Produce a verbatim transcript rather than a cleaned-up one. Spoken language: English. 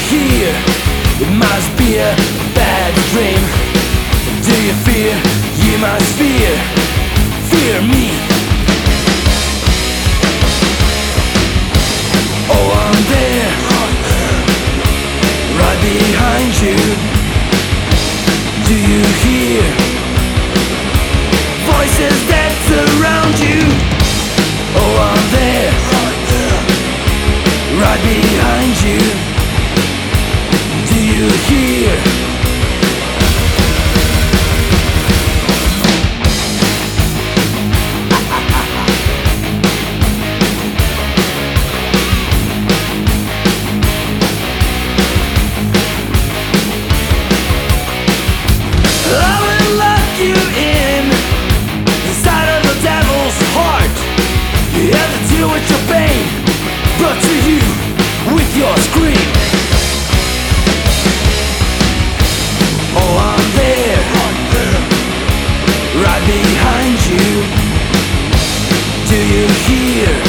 hear? It must be a bad dream. Do you fear? You must fear. Fear me. Oh, I'm there, right behind you. Do you hear voices that surround you? Oh, I'm there, right behind you. Do you hear? I will lock you in inside of the devil's heart. You have to deal with your pain brought to you with your scream. Oh, I'm there, right behind you. Do you hear?